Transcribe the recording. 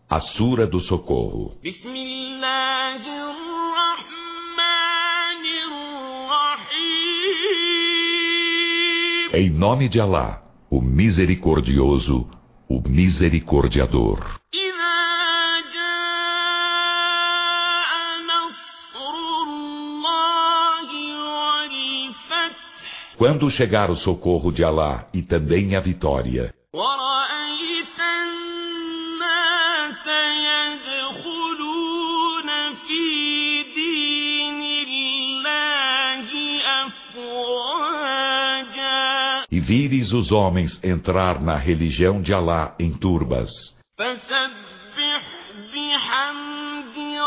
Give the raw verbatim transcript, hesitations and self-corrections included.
A Sura do Socorro. Em nome de Alá, o Misericordioso, o Misericordiador. Quando chegar o socorro de Alá e também a vitória, e vires os homens entrar na religião de Alá em turbas,